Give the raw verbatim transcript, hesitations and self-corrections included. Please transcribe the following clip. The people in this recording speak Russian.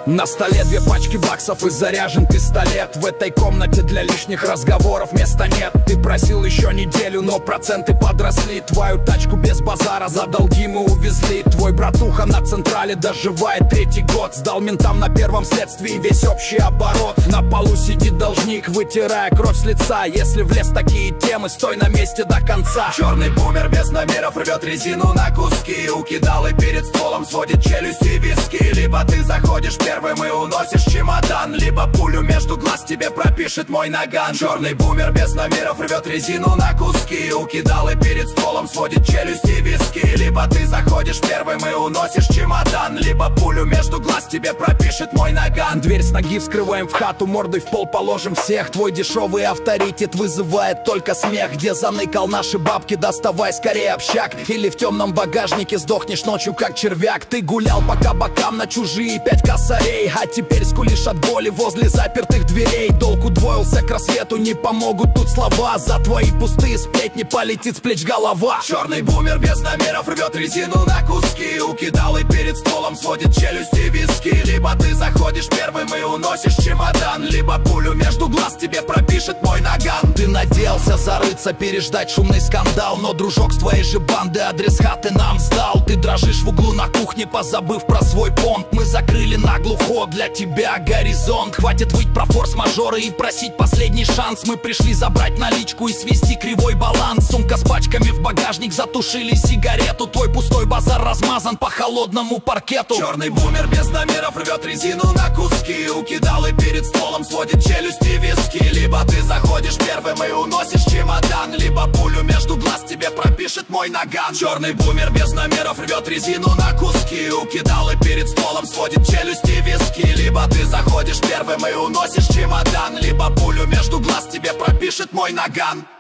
На столе две пачки баксов и заряжен пистолет. В этой комнате для лишних разговоров места нет. Ты просил еще неделю, но проценты подросли. Твою тачку без базара за долги мы увезли. Твой братуха на Централе доживает третий год. Сдал ментам на первом следствии весь общий оборот. На полу сидит должник, вытирая кровь с лица. Если влез в такие темы, стой на месте до конца. Черный бумер без номеров рвет резину на куски. Укидал и перед стволом сводит челюсти и виски. Либо ты заходишь первым и уносишь чемодан, либо пулю между глаз тебе пропишет мой наган. Черный бумер без номеров рвет резину на куски. Укидал и перед стволом сводит челюсти и виски. Либо ты заходишь первым и уносишь чемодан, либо пулю между глаз тебе пропишет мой наган. Дверь с ноги вскрываем в хату, мордой в пол положим всех. Твой дешевый авторитет вызывает только смех. Где заныкал наши бабки, доставай скорее общак. Или в темном багажнике сдохнешь ночью как червяк. Ты гулял по кабакам на чужие пять косарей, а теперь скулишь от боли возле запертых дверей. Долг удвоился к рассвету, не помогут тут слова. За твои пустые сплетни полетит с плеч голова. Черный бумер без номеров рвет резину на куски. Укидал и перед столом сводит челюсти и виски. Либо ты заходишь первым и уносишь чемодан, либо пулю между глаз тебе пропишет мой наган. Ты надеялся зарыться, переждать шумный скандал, но дружок с твоей же банды адрес хаты нам сдал. Ты дрожишь в углу на кухне, позабыв про свой понт. Мы закрыли наглухо для тебя горизонт. Хватит выть про форс-мажоры и просить последний шанс. Мы пришли забрать наличку и свести кривой баланс. Сумка с пачками в багажник, затушили сигарету. Твой пустой базар размазан по холодному паркету. Черный бумер без номеров рвет резину на куски. Укидал и перед стволом сводит челюсти и виски. Либо ты заходишь первым и уносишь чемодан, либо пулю между глаз тебе пропишет мой наган. Черный бумер без номеров рвет резину на куски. Укидал и перед стволом сводит челюсти и виски. Либо ты заходишь первым и уносишь чемодан, либо пулю между глаз тебе пропишет мой наган.